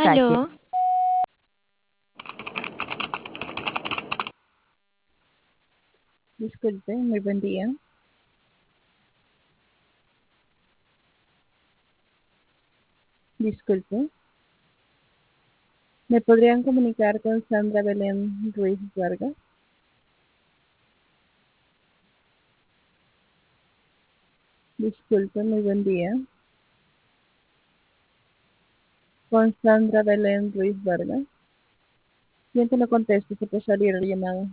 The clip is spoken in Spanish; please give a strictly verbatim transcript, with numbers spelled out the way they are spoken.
Aló, mensaje. Disculpe, muy buen día. Disculpe. ¿Me podrían comunicar con Sandra Belén Ruiz Vargas? Disculpe, muy buen día. Con Sandra Belén Ruiz Vargas. ¿Quién te lo conteste? Se puede salir la llamada.